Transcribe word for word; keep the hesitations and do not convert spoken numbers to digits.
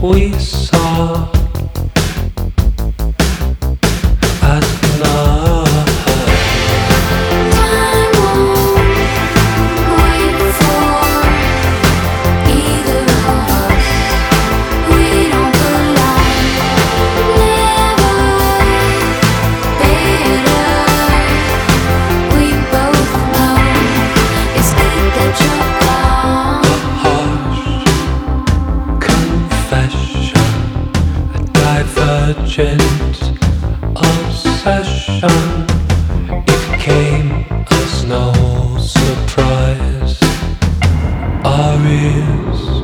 we saw at night. Time won't wait for either of us. We don't belong. Never better. We both know it's good that you're gone. A harsh confession, a divergent obsession. It came as no surprise. Our ears